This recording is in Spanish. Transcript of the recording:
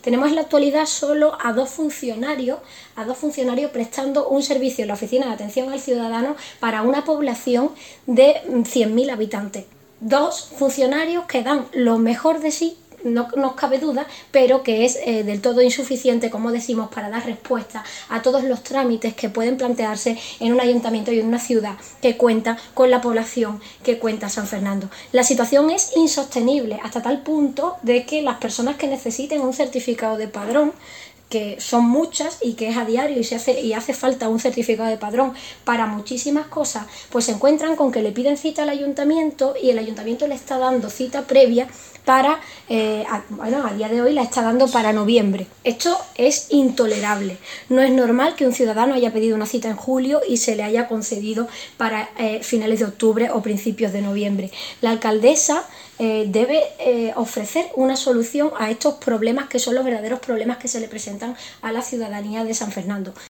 Tenemos en la actualidad solo a dos funcionarios prestando un servicio en la Oficina de Atención al Ciudadano para una población de 100.000 habitantes. Dos funcionarios que dan lo mejor de sí, no nos cabe duda, pero que es del todo insuficiente, como decimos, para dar respuesta a todos los trámites que pueden plantearse en un ayuntamiento y en una ciudad que cuenta con la población que cuenta San Fernando. La situación es insostenible hasta tal punto de que las personas que necesiten un certificado de padrón, que son muchas y que es a diario y hace falta un certificado de padrón para muchísimas cosas, pues se encuentran con que le piden cita al ayuntamiento y el ayuntamiento le está dando cita previa para, a día de hoy la está dando para noviembre. Esto es intolerable. No es normal que un ciudadano haya pedido una cita en julio y se le haya concedido para finales de octubre o principios de noviembre. La alcaldesa debe ofrecer una solución a estos problemas, que son los verdaderos problemas que se le presentan a la ciudadanía de San Fernando.